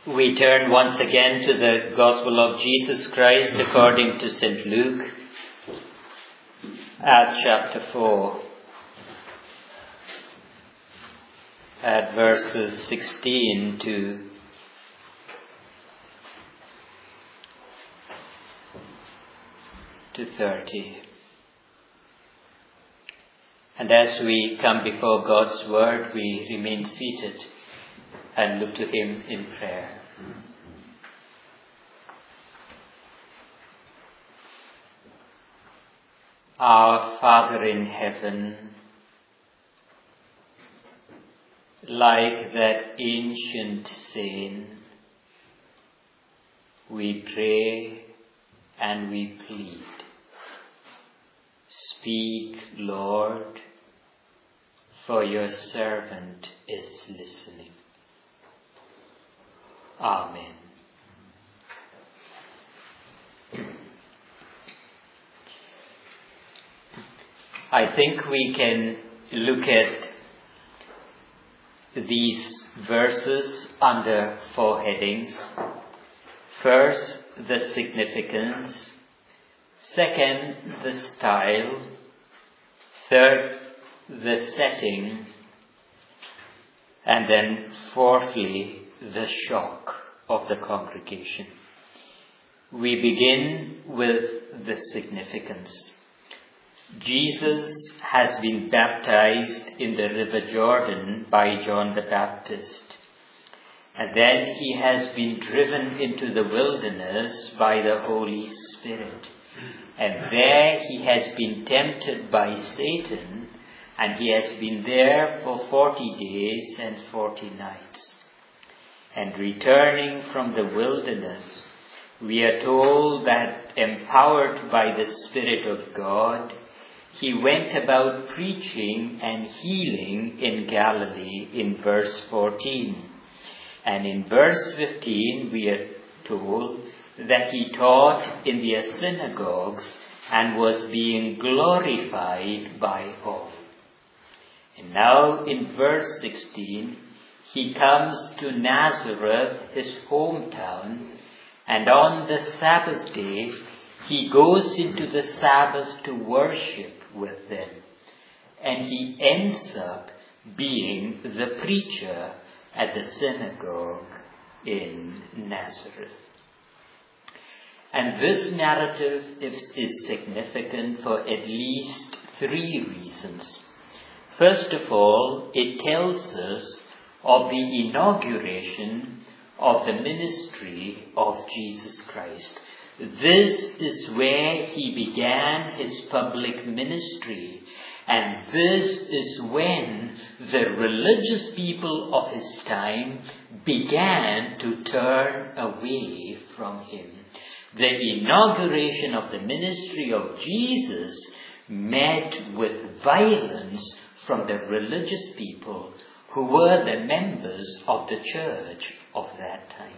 We turn once again to the Gospel of Jesus Christ according to St. Luke at chapter 4, at verses 16 to 30. And as we come before God's Word, we remain seated and look to Him in prayer. Our Father in heaven, like that ancient saint, we pray and we plead. Speak, Lord, for your servant is listening. Amen. I think we can look at these verses under 4 headings. First, the significance. Second, the style. Third, the setting. And then fourthly, the shock of the congregation. We begin with the significance. Jesus has been baptized in the River Jordan by John the Baptist. And then he has been driven into the wilderness by the Holy Spirit. And there he has been tempted by Satan, and he has been there for 40 days and 40 nights. And returning from the wilderness, we are told that empowered by the Spirit of God, he went about preaching and healing in Galilee in verse 14. And in verse 15 we are told that he taught in their synagogues and was being glorified by all. And now in verse 16, he comes to Nazareth, his hometown, and on the Sabbath day, he goes into the Sabbath to worship with them. And he ends up being the preacher at the synagogue in Nazareth. And this narrative is significant for at least 3 reasons. First of all, it tells us of the inauguration of the ministry of Jesus Christ. This is where he began his public ministry, and this is when the religious people of his time began to turn away from him. The inauguration of the ministry of Jesus met with violence from the religious people who were the members of the church of that time.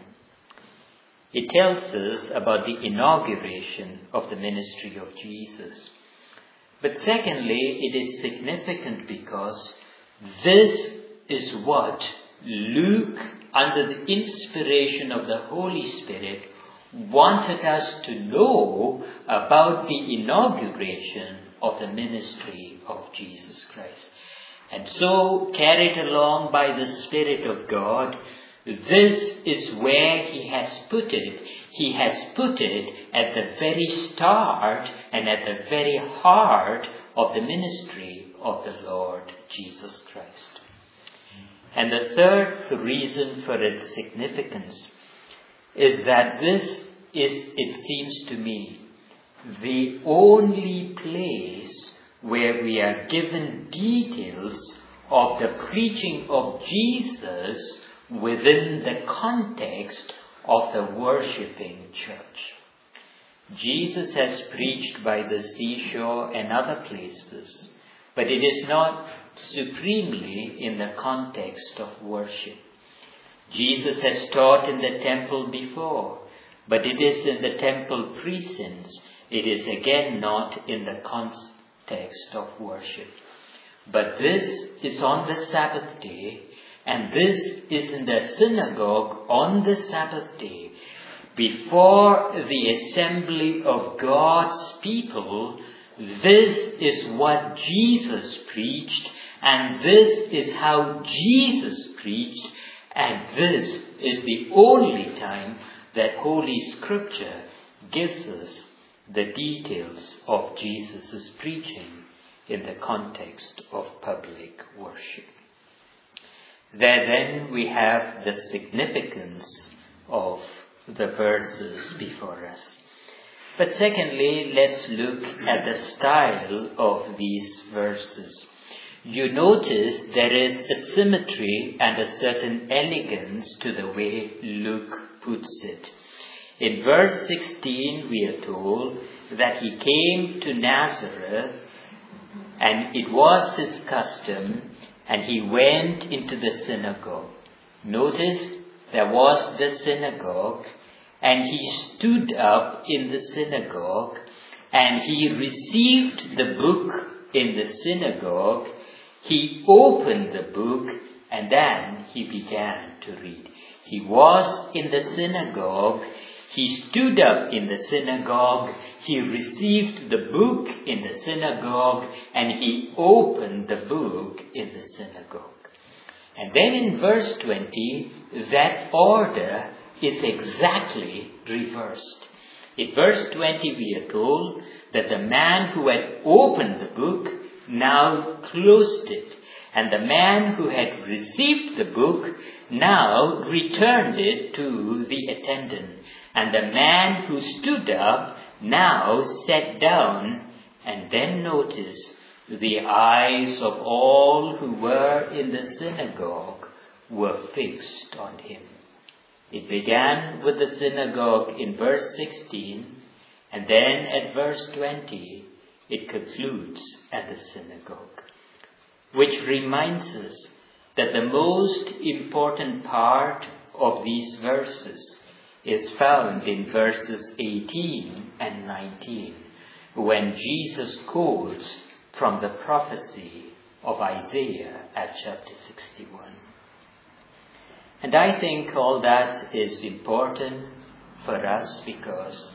It tells us about the inauguration of the ministry of Jesus. But secondly, it is significant because this is what Luke, under the inspiration of the Holy Spirit, wanted us to know about the inauguration of the ministry of Jesus Christ. And so, carried along by the Spirit of God, this is where he has put it. He has put it at the very start and at the very heart of the ministry of the Lord Jesus Christ. And the third reason for its significance is that this is, it seems to me, the only place where we are given details of the preaching of Jesus within the context of the worshipping church. Jesus has preached by the seashore and other places, but it is not supremely in the context of worship. Jesus has taught in the temple before, but it is in the temple precincts. It is again not in the context of worship. But this is on the Sabbath day, and this is in the synagogue on the Sabbath day, before the assembly of God's people. This is what Jesus preached, and this is how Jesus preached, and this is the only time that Holy Scripture gives us the details of Jesus' preaching in the context of public worship. There then we have the significance of the verses before us. But secondly, let's look at the style of these verses. You notice there is a symmetry and a certain elegance to the way Luke puts it. In verse 16 we are told that he came to Nazareth, and it was his custom, and he went into the synagogue. Notice there was the synagogue, and he stood up in the synagogue, and he received the book in the synagogue. He opened the book, and then he began to read. He was in the synagogue. He stood up in the synagogue. He received the book in the synagogue, and he opened the book in the synagogue. And then in verse 20, that order is exactly reversed. In verse 20 we are told that the man who had opened the book now closed it, and the man who had received the book now returned it to the attendant, and the man who stood up now sat down. And then notice the eyes of all who were in the synagogue were fixed on him. It began with the synagogue in verse 16, and then at verse 20 it concludes at the synagogue, which reminds us that the most important part of these verses is found in verses 18 and 19, when Jesus quotes from the prophecy of Isaiah at chapter 61. And I think all that is important for us because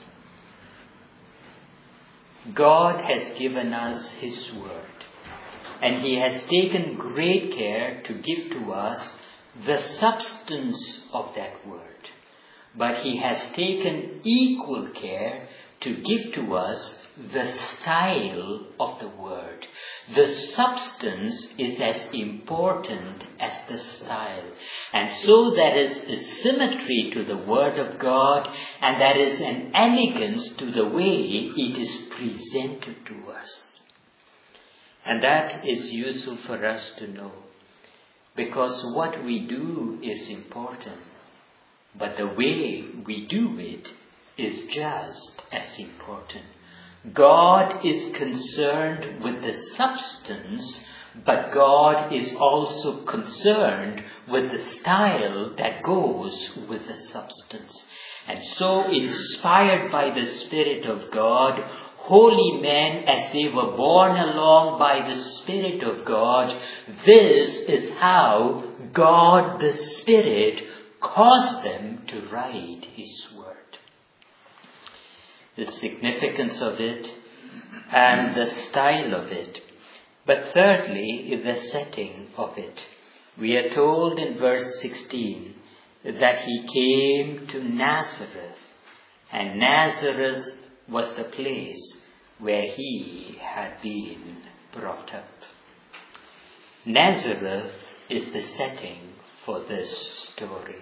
God has given us His Word, and He has taken great care to give to us the substance of that Word. But He has taken equal care to give to us the style of the Word. The substance is as important as the style. And so there is a symmetry to the Word of God, and there is an elegance to the way it is presented to us. And that is useful for us to know, because what we do is important, but the way we do it is just as important. God is concerned with the substance, but God is also concerned with the style that goes with the substance. And so, inspired by the Spirit of God, holy men, as they were borne along by the Spirit of God, this is how God the Spirit caused them to write His Word. The significance of it and the style of it. But thirdly, the setting of it. We are told in verse 16 that He came to Nazareth, and Nazareth was the place where He had been brought up. Nazareth is the setting for this story.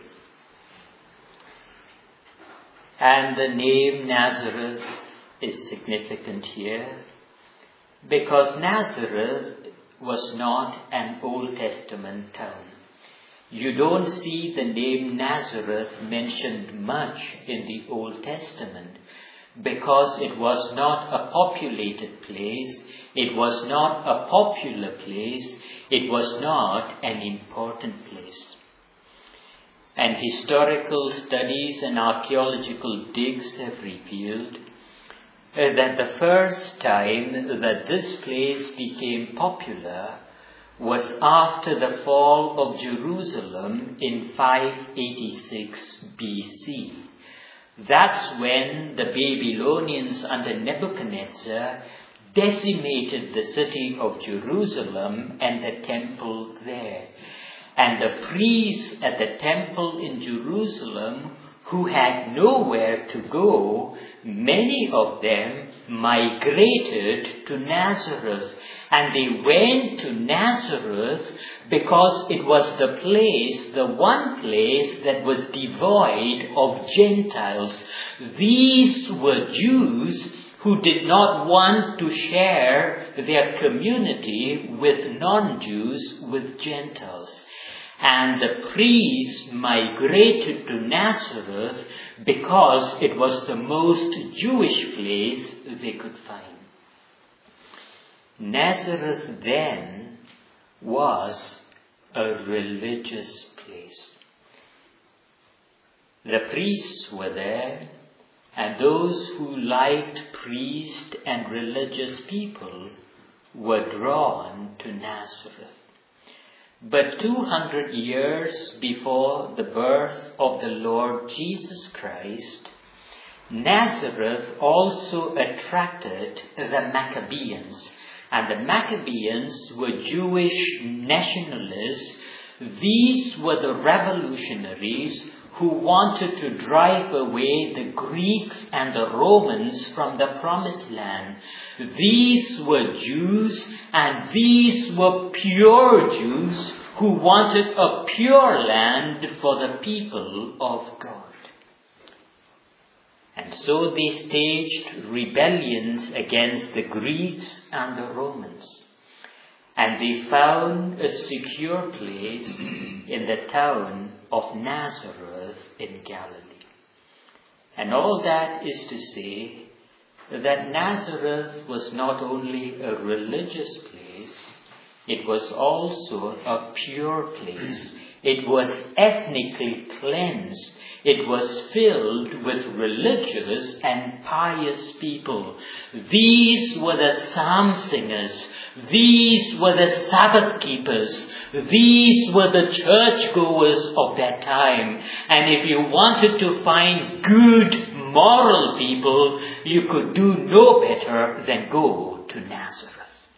And the name Nazareth is significant here because Nazareth was not an Old Testament town. You don't see the name Nazareth mentioned much in the Old Testament because it was not a populated place, it was not a popular place, it was not an important place. And historical studies and archaeological digs have revealed that the first time that this place became popular was after the fall of Jerusalem in 586 BC. That's when the Babylonians under Nebuchadnezzar decimated the city of Jerusalem and the temple there. And the priests at the temple in Jerusalem, who had nowhere to go, many of them migrated to Nazareth. And they went to Nazareth because it was the one place that was devoid of Gentiles. These were Jews who did not want to share their community with non-Jews, with Gentiles. And the priests migrated to Nazareth because it was the most Jewish place they could find. Nazareth then was a religious place. The priests were there, and those who liked priests and religious people were drawn to Nazareth. But 200 years before the birth of the Lord Jesus Christ, Nazareth also attracted the Maccabeans. And the Maccabeans were Jewish nationalists. These were the revolutionaries who wanted to drive away the Greeks and the Romans from the Promised Land. These were Jews, and these were pure Jews who wanted a pure land for the people of God. And so they staged rebellions against the Greeks and the Romans. And they found a secure place in the town of Nazareth in Galilee. And all that is to say that Nazareth was not only a religious place, it was also a pure place. It was ethnically cleansed. It was filled with religious and pious people. These were the psalm singers. These were the Sabbath keepers. These were the churchgoers of that time. And if you wanted to find good moral people, you could do no better than go to Nazareth.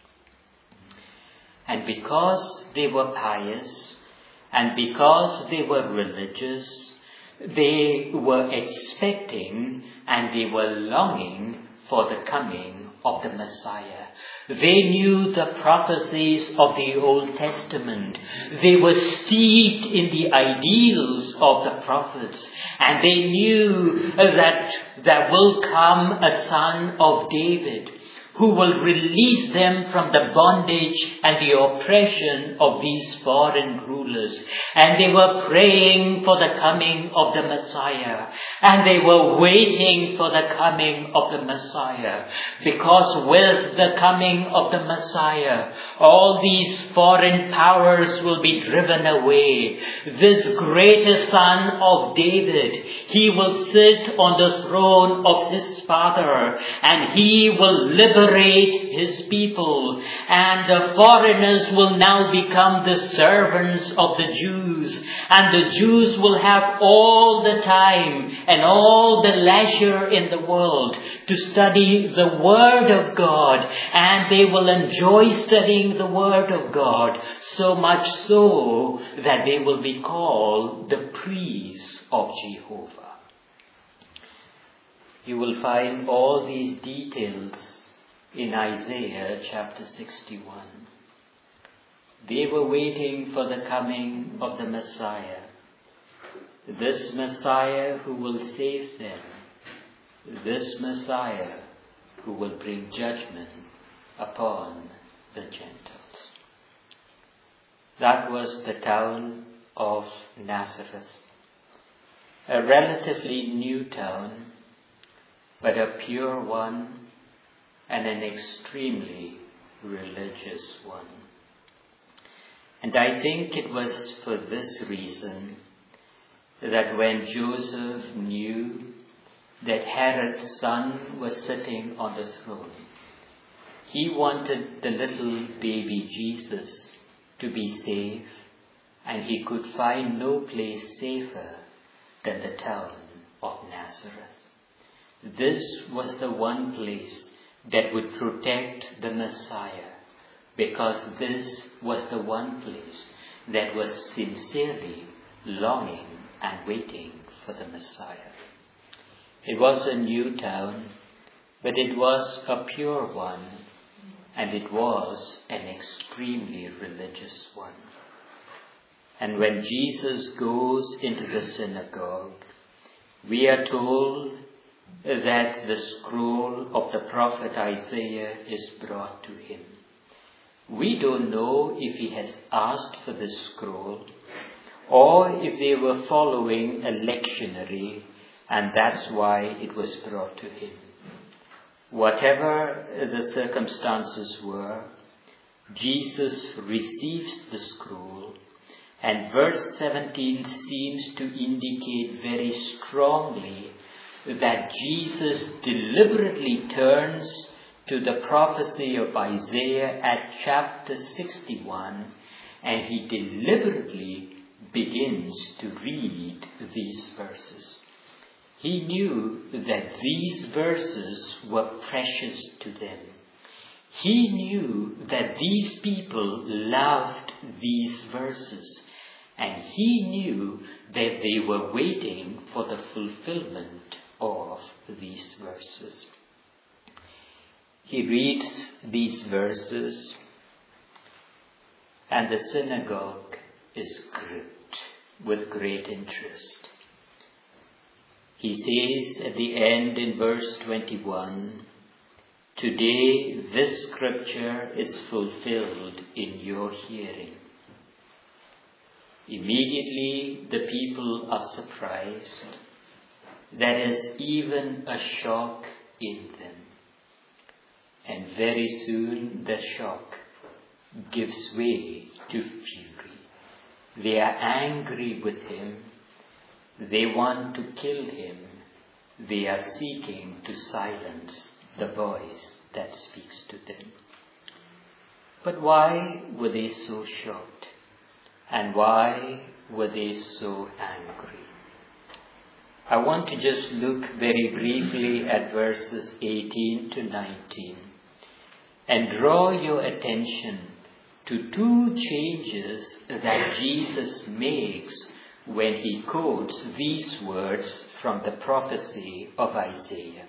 And because they were pious, and because they were religious, they were expecting and they were longing for the coming of the Messiah. They knew the prophecies of the Old Testament. They were steeped in the ideals of the prophets. And they knew that there will come a son of David who will release them from the bondage and the oppression of these foreign rulers. And they were praying for the coming of the Messiah. And they were waiting for the coming of the Messiah. Because with the coming of the Messiah, all these foreign powers will be driven away. This greatest son of David, he will sit on the throne of his father, and he will liberate his people, and the foreigners will now become the servants of the Jews, and the Jews will have all the time and all the leisure in the world to study the Word of God, and they will enjoy studying the Word of God, so much so that they will be called the priests of Jehovah. You will find all these details in Isaiah chapter 61. They were waiting for the coming of the Messiah. This Messiah who will save them. This Messiah who will bring judgment upon the Gentiles. That was the town of Nazareth. A relatively new town, but a pure one and an extremely religious one. And I think it was for this reason that when Joseph knew that Herod's son was sitting on the throne, he wanted the little baby Jesus to to be safe, and he could find no place safer than the town of Nazareth. This was the one place that would protect the Messiah, because this was the one place that was sincerely longing and waiting for the Messiah. It was a new town, but it was a pure one, and it was an extremely religious one. And when Jesus goes into the synagogue, we are told that the scroll of the prophet Isaiah is brought to him. We don't know if he has asked for the scroll or if they were following a lectionary and that's why it was brought to him. Whatever the circumstances were, Jesus receives the scroll, and verse 17 seems to indicate very strongly that Jesus deliberately turns to the prophecy of Isaiah at chapter 61, and he deliberately begins to read these verses. He knew that these verses were precious to them. He knew that these people loved these verses, and he knew that they were waiting for the fulfillment of these verses. He reads these verses, and the synagogue is gripped with great interest. He says at the end in verse 21, "Today this scripture is fulfilled in your hearing." Immediately the people are surprised. There is even a shock in them. And very soon the shock gives way to fury. They are angry with him. They want to kill him. They are seeking to silence the voice that speaks to them. But why were they so shocked? And why were they so angry? I want to just look very briefly at verses 18 to 19 and draw your attention to two changes that Jesus makes when he quotes these words from the prophecy of Isaiah.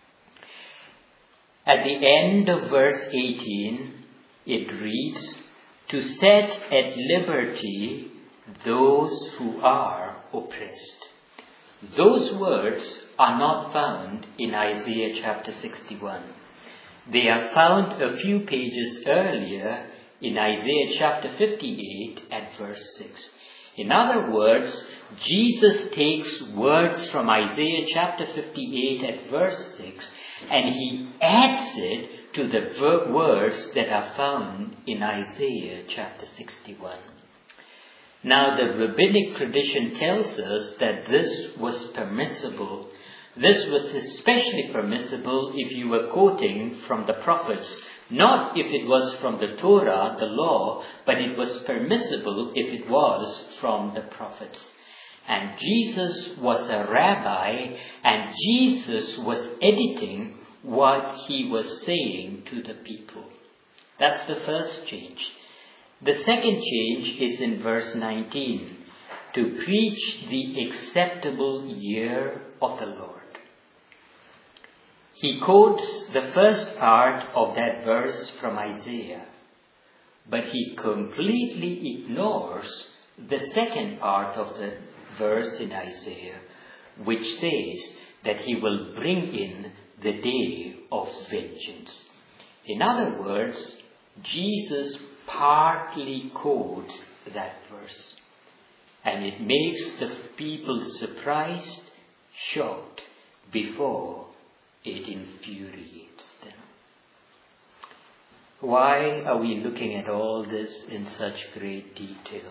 At the end of verse 18, it reads, "To set at liberty those who are oppressed." Those words are not found in Isaiah chapter 61. They are found a few pages earlier in Isaiah chapter 58 at verse 6. In other words, Jesus takes words from Isaiah chapter 58 at verse 6 and he adds it to the words that are found in Isaiah chapter 61. Now, the rabbinic tradition tells us that this was permissible. This was especially permissible if you were quoting from the prophets, not if it was from the Torah, the law, but it was permissible if it was from the prophets. And Jesus was a rabbi, and Jesus was editing what he was saying to the people. That's the first change. The second change is in verse 19, "To preach the acceptable year of the Lord." He quotes the first part of that verse from Isaiah, but he completely ignores the second part of the verse in Isaiah, which says that he will bring in the day of vengeance. In other words, Jesus partly quotes that verse, and it makes the people surprised, shocked, before it infuriates them. Why are we looking at all this in such great detail?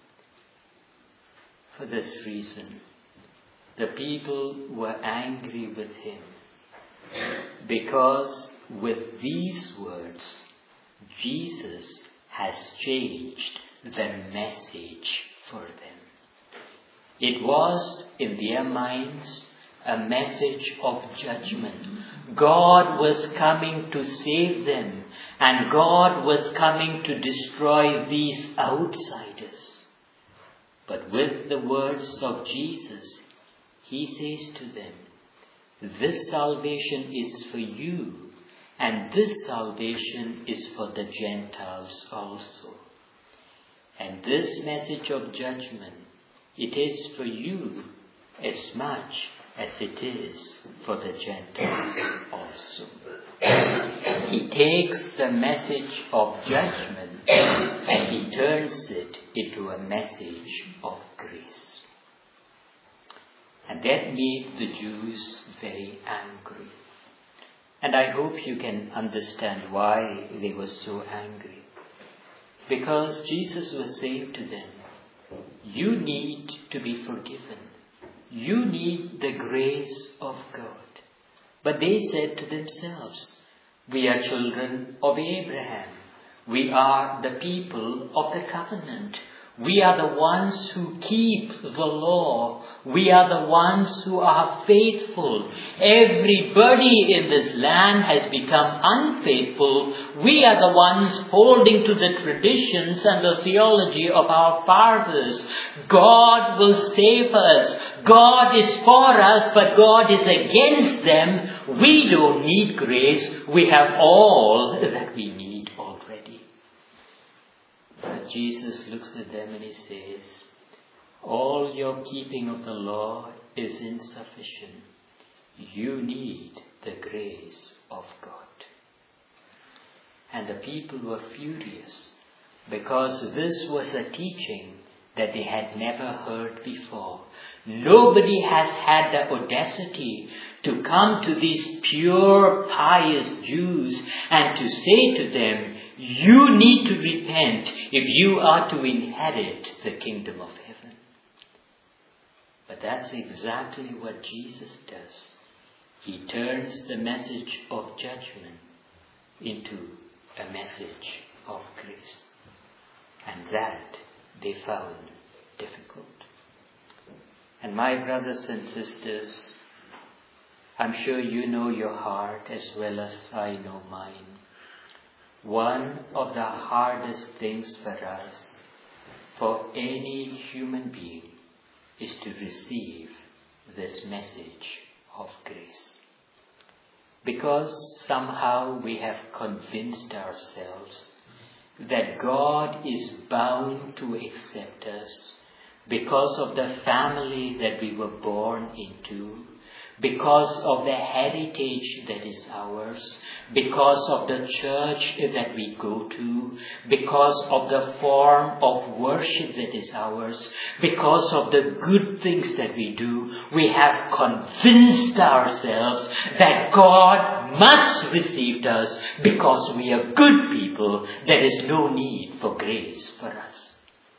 For this reason. The people were angry with him because with these words, Jesus has changed the message for them. It was in their minds a message of judgment. God was coming to save them, and God was coming to destroy these outsiders. But with the words of Jesus, he says to them, this salvation is for you, and this salvation is for the Gentiles also. And this message of judgment, it is for you as much as it is for the Gentiles also. He takes the message of judgment and he turns it into a message of grace. And that made the Jews very angry. And I hope you can understand why they were so angry. Because Jesus was saying to them, you need to be forgiven. You need the grace of God. But they said to themselves, we are children of Abraham. We are the people of the covenant. We are the ones who keep the law. We are the ones who are faithful. Everybody in this land has become unfaithful. We are the ones holding to the traditions and the theology of our fathers. God will save us. God is for us, but God is against them. We don't need grace. We have all that we need already. But Jesus looks at them and he says, all your keeping of the law is insufficient. You need the grace of God. And the people were furious because this was a teaching that they had never heard before. Nobody has had the audacity to come to these pure, pious Jews and to say to them, you need to repent if you are to inherit the kingdom of heaven. But that's exactly what Jesus does. He turns the message of judgment into a message of grace. And that they found difficult. And my brothers and sisters, I'm sure you know your heart as well as I know mine. One of the hardest things for us, for any human being, is to receive this message of grace. Because somehow we have convinced ourselves that God is bound to accept us because of the family that we were born into, because of the heritage that is ours, because of the church that we go to, because of the form of worship that is ours, because of the good things that we do. We have convinced ourselves that God must receive us because we are good people. There is no need for grace for us.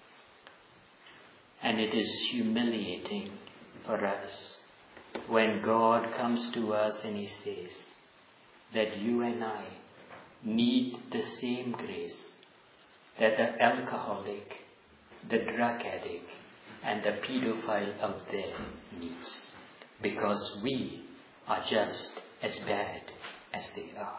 And it is humiliating for us when God comes to us and He says that you and I need the same grace that the alcoholic, the drug addict, and the pedophile out there needs, because we are just as bad as they are.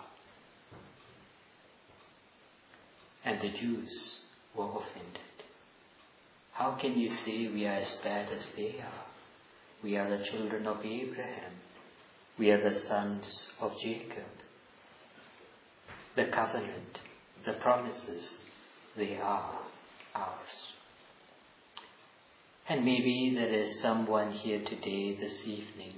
And the Jews were offended. How can you say we are as bad as they are? We are the children of Abraham. We are the sons of Jacob. The covenant, the promises, they are ours. And maybe there is someone here today, this evening,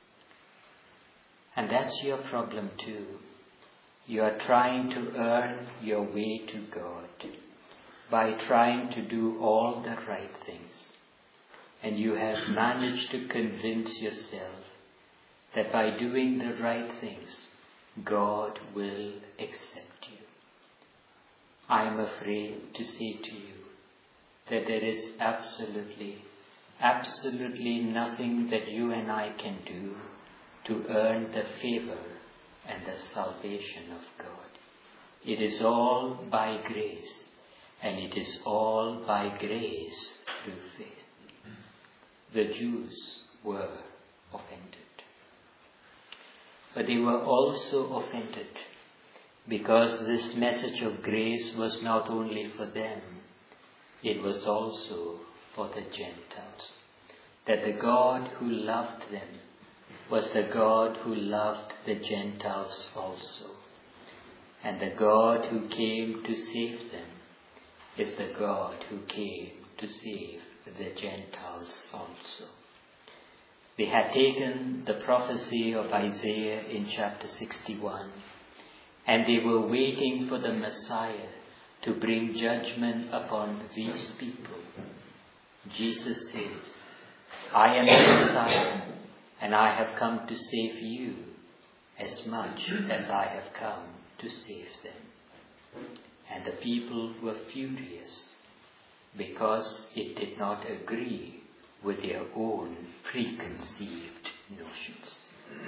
and that's your problem too. You are trying to earn your way to God by trying to do all the right things. And you have managed to convince yourself that by doing the right things, God will accept you. I am afraid to say to you that there is absolutely nothing that you and I can do to earn the favor and the salvation of God. It is all by grace. and it is all by grace through faith. The Jews were offended. But they were also offended because this message of grace was not only for them, it was also for the Gentiles. That the God who loved them was the God who loved the Gentiles also. And the God who came to save them is the God who came to save the Gentiles also. They had taken the prophecy of Isaiah in chapter 61, and they were waiting for the Messiah to bring judgment upon these people. Jesus says, I am the Messiah, and I have come to save you as much as I have come to save them. And the people were furious because it did not agree with their own preconceived notions.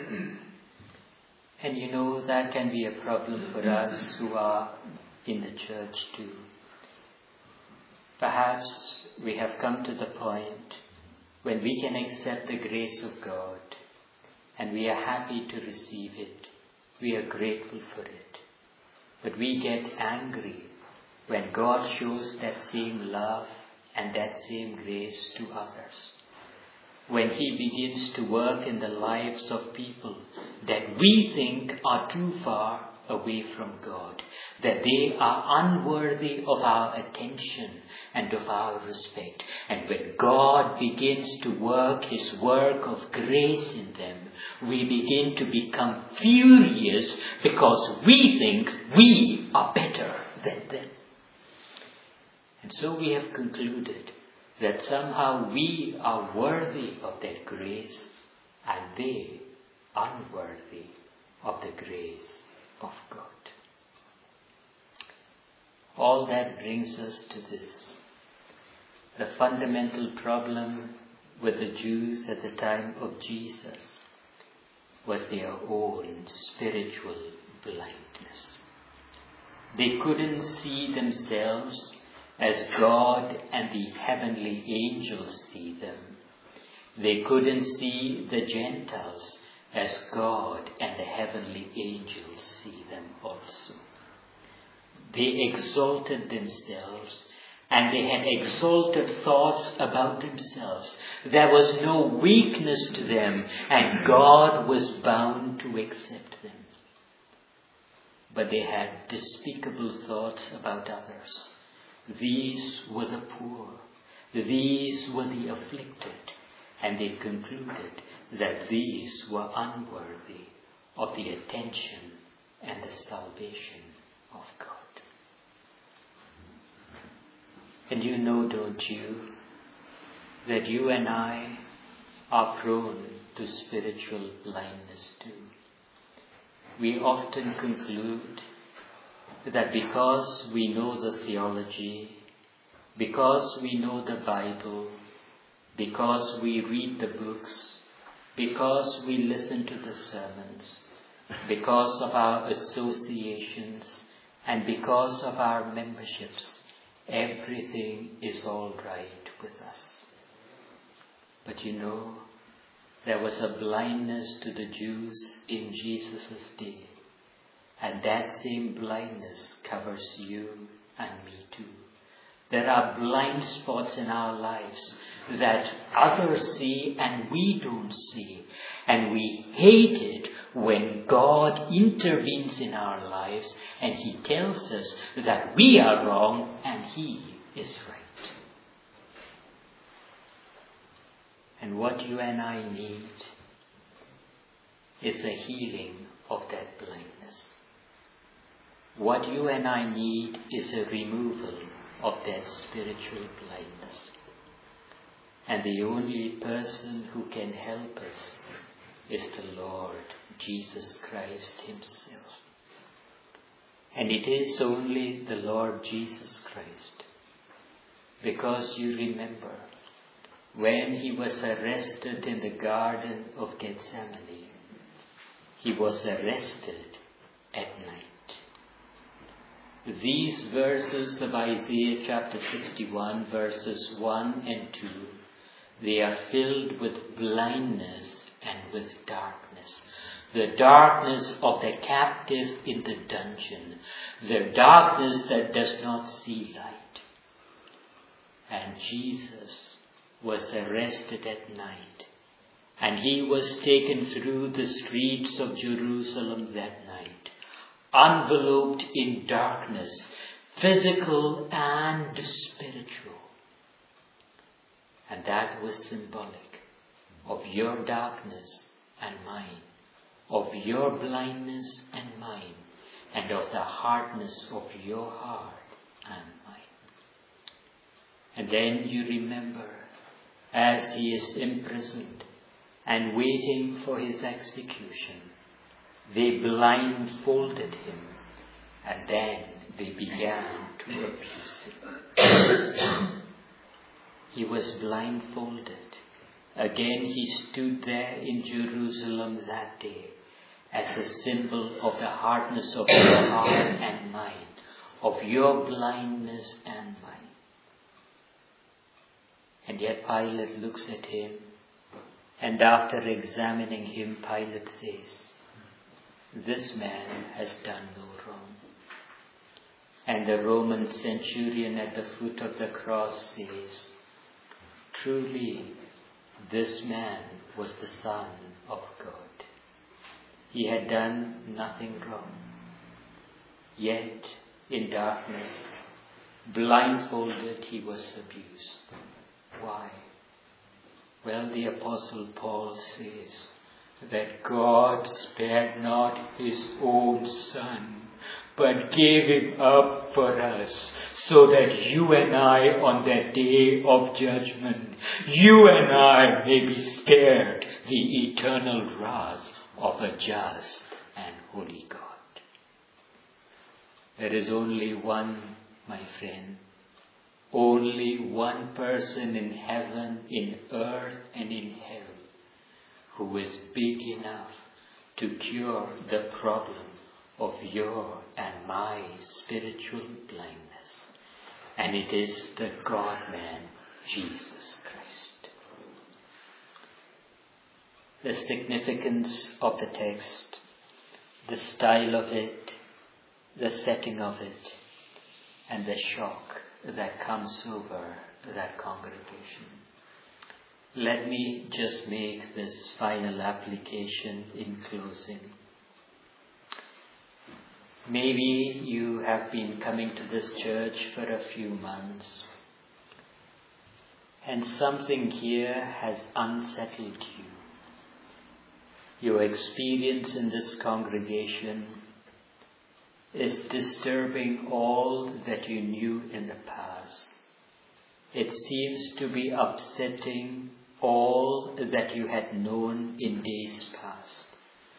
And you know, that can be a problem for us who are in the church too. Perhaps we have come to the point when we can accept the grace of God and we are happy to receive it. We are grateful for it. But we get angry when God shows that same love and that same grace to others. When He begins to work in the lives of people that we think are too far away from God, that they are unworthy of our attention and of our respect. And when God begins to work His work of grace in them, we begin to become furious because we think we are better than them. And so we have concluded that somehow we are worthy of that grace and they unworthy of the grace of God. All that brings us to this. The fundamental problem with the Jews at the time of Jesus was their own spiritual blindness. They couldn't see themselves as God and the heavenly angels see them. They couldn't see the Gentiles as God and the heavenly angels see them also. They exalted themselves and they had exalted thoughts about themselves. There was no weakness to them and God was bound to accept them. But they had despicable thoughts about others. These were the poor, these were the afflicted, and they concluded that these were unworthy of the attention and the salvation of God. And you know, don't you, that you and I are prone to spiritual blindness too. We often conclude that because we know the theology, because we know the Bible, because we read the books, because we listen to the sermons, because of our associations, and because of our memberships, everything is all right with us. But you know, there was a blindness to the Jews in Jesus' day. And that same blindness covers you and me too. There are blind spots in our lives that others see and we don't see. And we hate it when God intervenes in our lives and He tells us that we are wrong and He is right. And what you and I need is a healing of that blindness. What you and I need is a removal of that spiritual blindness. And the only person who can help us is the Lord Jesus Christ Himself. And it is only the Lord Jesus Christ. Because you remember, when He was arrested in the Garden of Gethsemane, He was arrested at night. These verses of Isaiah chapter 61, verses 1 and 2, they are filled with blindness and with darkness. The darkness of the captive in the dungeon. The darkness that does not see light. And Jesus was arrested at night. And he was taken through the streets of Jerusalem that night, enveloped in darkness, physical and spiritual. And that was symbolic of your darkness and mine, of your blindness and mine, and of the hardness of your heart and mine. And then you remember, as he is imprisoned and waiting for his execution, they blindfolded him, and then they began to abuse him. He was blindfolded. Again he stood there in Jerusalem that day as a symbol of the hardness of your heart and mine, of your blindness and mine. And yet Pilate looks at him, and after examining him, Pilate says, "This man has done no wrong." And the Roman centurion at the foot of the cross says, "Truly, this man was the Son of God. He had done nothing wrong. Yet, in darkness, blindfolded, he was abused." Why? Well, the Apostle Paul says that God spared not his own Son, but gave him up for us, so that you and I, on that day of judgment, you and I may be spared the eternal wrath of a just and holy God. There is only one, my friend, only one person in heaven, in earth and in hell who is big enough to cure the problem of your and my spiritual blindness. And it is the God-man, Jesus Christ. The significance of the text, the style of it, the setting of it, and the shock that comes over that congregation. Let me just make this final application in closing. Maybe you have been coming to this church for a few months, and something here has unsettled you. Your experience in this congregation is disturbing all that you knew in the past. It seems to be upsetting all that you had known in days past.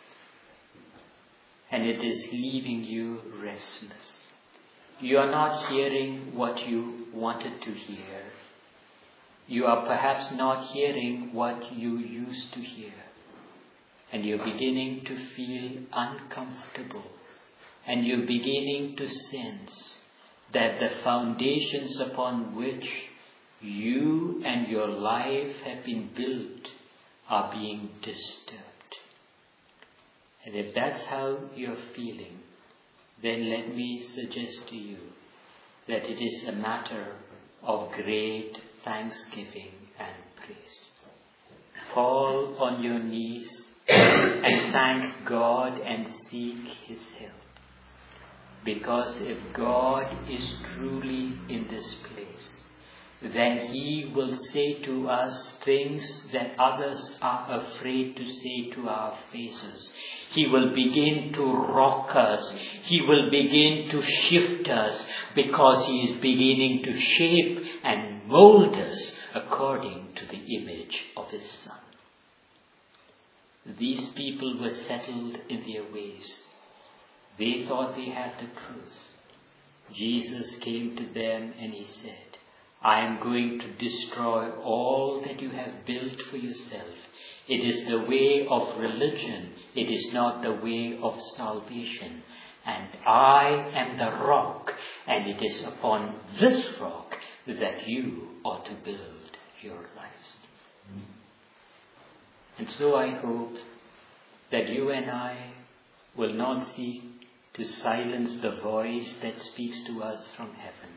And it is leaving you restless. You are not hearing what you wanted to hear. You are perhaps not hearing what you used to hear. And you're beginning to feel uncomfortable. And you're beginning to sense that the foundations upon which you and your life have been built are being disturbed. And if that's how you're feeling, then let me suggest to you that it is a matter of great thanksgiving and praise. Fall on your knees and thank God and seek His help. Because if God is truly in this place, then He will say to us things that others are afraid to say to our faces. He will begin to rock us. He will begin to shift us, because He is beginning to shape and mold us according to the image of His Son. These people were settled in their ways. They thought they had the truth. Jesus came to them and He said, "I am going to destroy all that you have built for yourself. It is the way of religion. It is not the way of salvation. and I am the rock, and it is upon this rock that you ought to build your lives. And so I hope that you and I will not seek to silence the voice that speaks to us from heaven.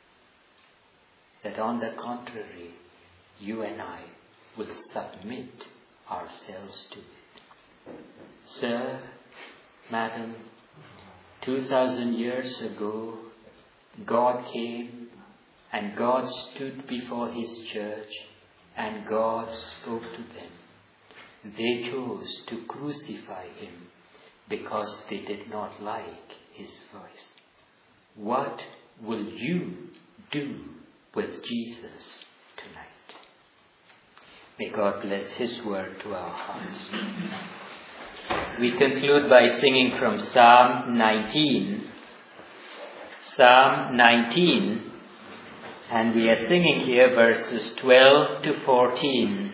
That on the contrary, you and I will submit ourselves to it. Sir, Madam, 2,000 years ago, God came and God stood before His church and God spoke to them. They chose to crucify Him because they did not like His voice. What will you do with Jesus tonight? May God bless His word to our hearts. We conclude by singing from Psalm 19. Psalm 19, and we are singing here verses 12 to 14.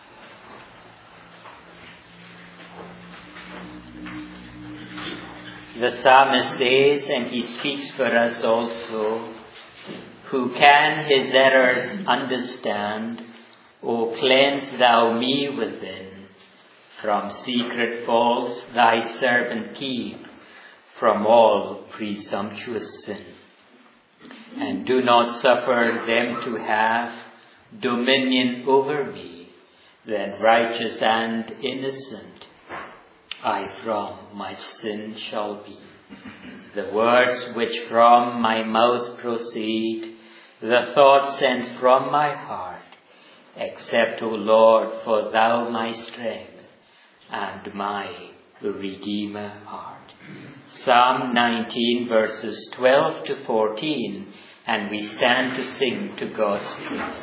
The psalmist says, and he speaks for us also, who can his errors understand? O cleanse thou me within. From secret faults thy servant keep, from all presumptuous sin. And do not suffer them to have dominion over me. Then righteous and innocent I from my sin shall be. The words which from my mouth proceed, the thoughts sent from my heart, accept, O Lord, for thou my strength and my Redeemer art. Psalm 19 verses 12 to 14, and we stand to sing to God's praise.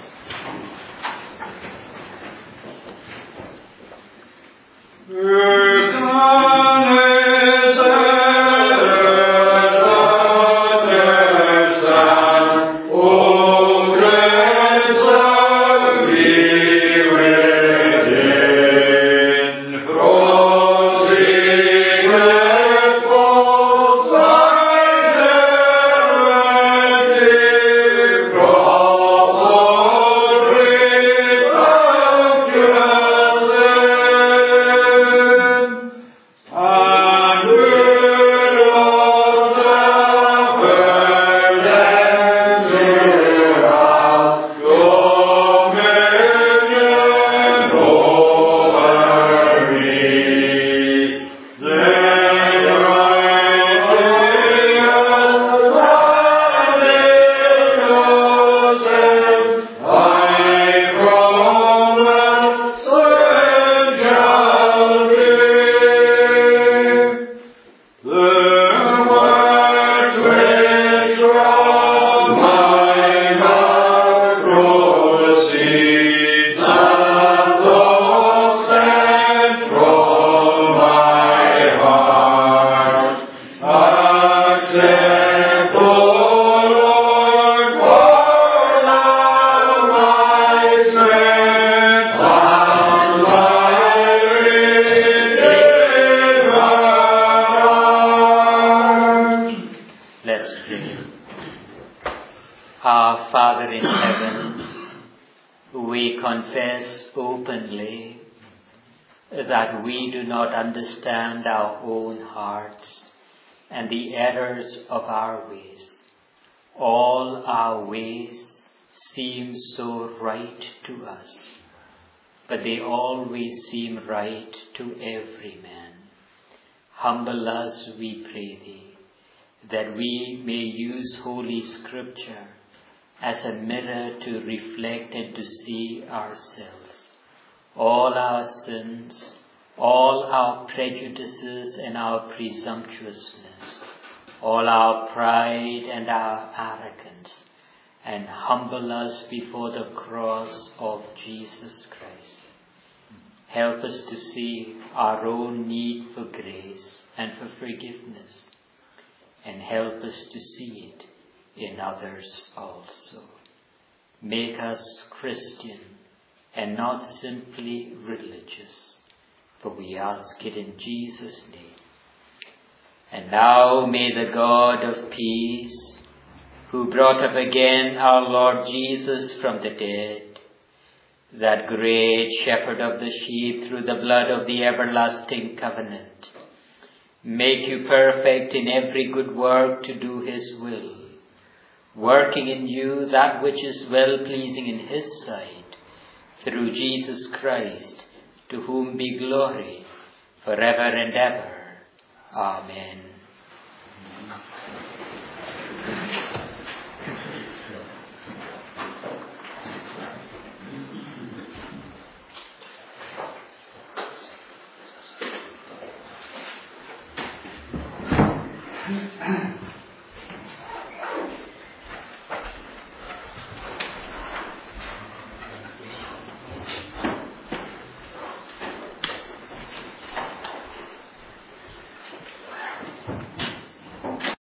Our Father in heaven, we confess openly that we do not understand our own hearts and the errors of our ways. All our ways seem so right to us, but they always seem right to every man. Humble us, we pray thee, that we may use Holy Scripture as a mirror to reflect and to see ourselves, all our sins, all our prejudices and our presumptuousness, all our pride and our arrogance, and humble us before the cross of Jesus Christ. Help us to see our own need for grace and for forgiveness, and help us to see it in others also. Make us Christian and not simply religious, for we ask it in Jesus' name. And now may the God of peace, who brought up again our Lord Jesus from the dead, that great shepherd of the sheep through the blood of the everlasting covenant, make you perfect in every good work to do his will, working in you that which is well-pleasing in his sight, through Jesus Christ, to whom be glory forever and ever. Amen.